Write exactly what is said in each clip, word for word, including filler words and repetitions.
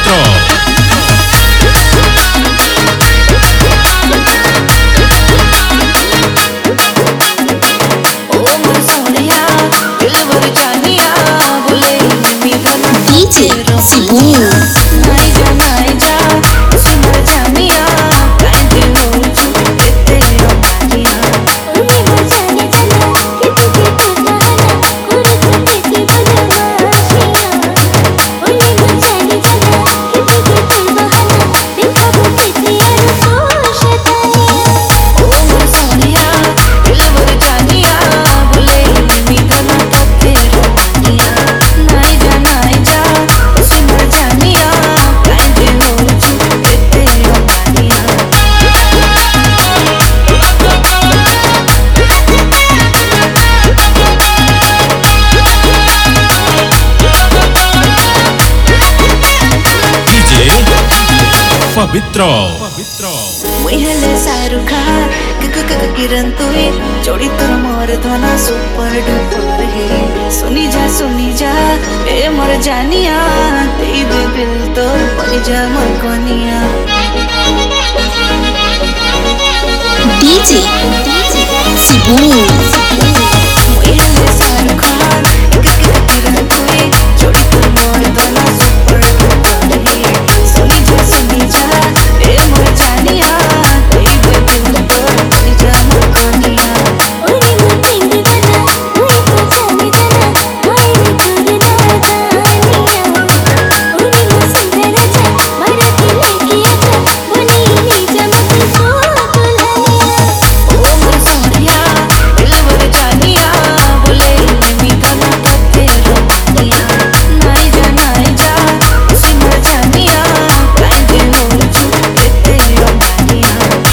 पवित्र डीजे सिबू पवित्र पवित्र मुइहले शाहरुख खान किरण तुई जोड़ी तोर मोर धना सुपर डुपर हे सुनी जा सुनी जा ए मोर जानिया तेई दे दिल तोर परी जा मोर कोनिया डीजे सिबू मुइहले शाहरुख खान किरण तुई जोड़ी तोर मोर धना सुपर डुपर हे सुनी जा सुनी जा ए मोर जानिया तेई दे दिल तोर परी जा मोर कोनिया ओनी मुतिंग बना ओई तो जाने जना ओई रे तोर दादानिया ओनी मुसंदर जा मरा के लेके आजा बनी नी जमती सो दुल्हनिया ओ मोर सोनिया दिल भर जानिया बोले मी धना कते रोनिया नाई जा नाई जा उसी मोर जानिया कांदे हो चु कते रोनिया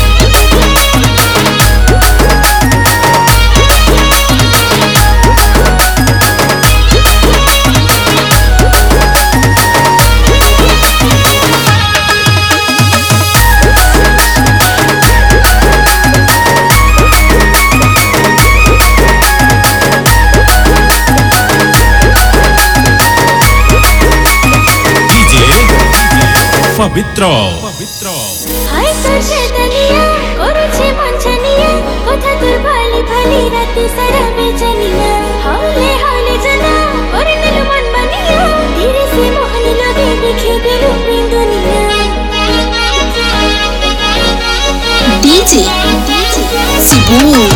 डीजे पवित्र पवित्र हाय तोर शैतानिया करूछे मंचनिया कोथा तोर भाली भाली राती सारा बेचनिया हौले हौले जना और नील मन बनिया धीरे से मोहन लगे देखे दे रूपी दुनिया डीजे सिबू